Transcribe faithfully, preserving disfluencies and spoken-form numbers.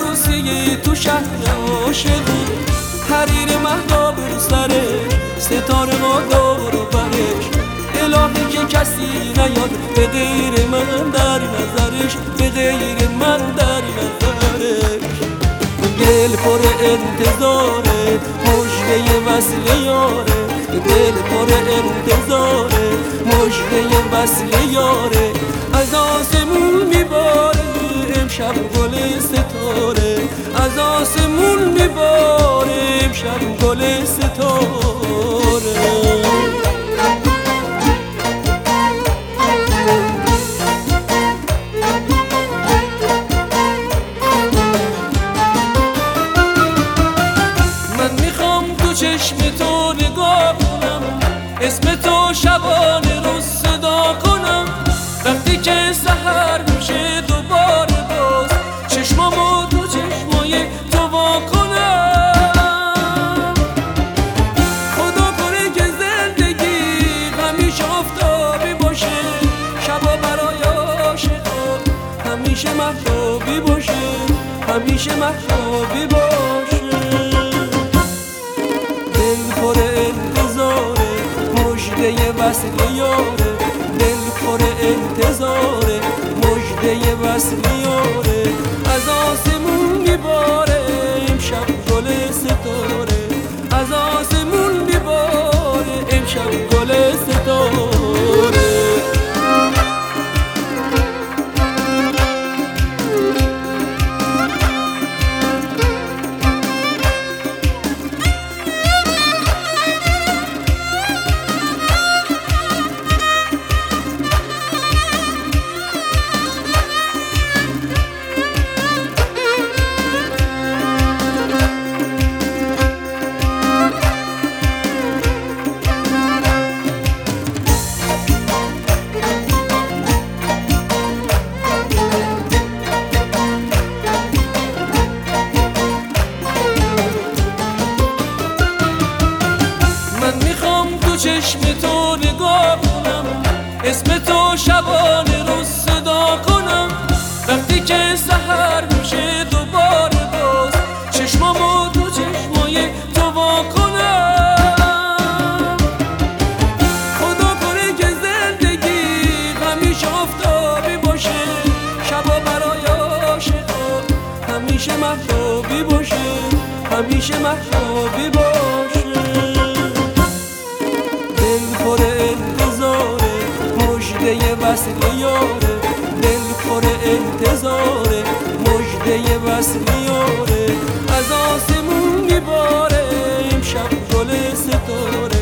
عروسی تو شهر عاشقی، حریر مهتاب رو سره، ستاره ما دور و برش، الهی که کسی نیاد به غیر من در نظرش، به غیر من در نظرش. دل پر انتظاره مژده وصل یاره، دل پر انتظاره مژده وصل یاره، از آسمون میباره امشب گل ستاره، از آسمون میباره امشب گل ستاره. چشم تو نگاه کنم، اسم تو شبانه رو صدا کنم، وقتی که سحر میشه دوباره باز چشمامو تو چشمای تو وا کنم. خدا کنه که زندگی همیشه آفتابی باشه، شبا برای عاشقا همیشه مهتابی باشه، همیشه مهتابی باشه. دل پر انتظاره مژده وصل یاره، دل پر انتظاره مژده وصل یاره، از آسمون میباره امشب گل ستاره، از آسمون میباره امشب گل ستاره. چشم تو نگاه کنم، اسم تو شبانه رو صدا کنم، وقتی که سحر میشه دوباره باز چشمامو تو چشمای تو وا کنم. خدا کنه که زندگی همیشه آفتابی باشه، شبا برای عاشقا همیشه مهتابی باشه، همیشه مهتابی باشه. دل پر انتظاره مژده وصل یاره، دل پر انتظاره مژده وصل یاره، از آسمون میباره امشب گل ستاره،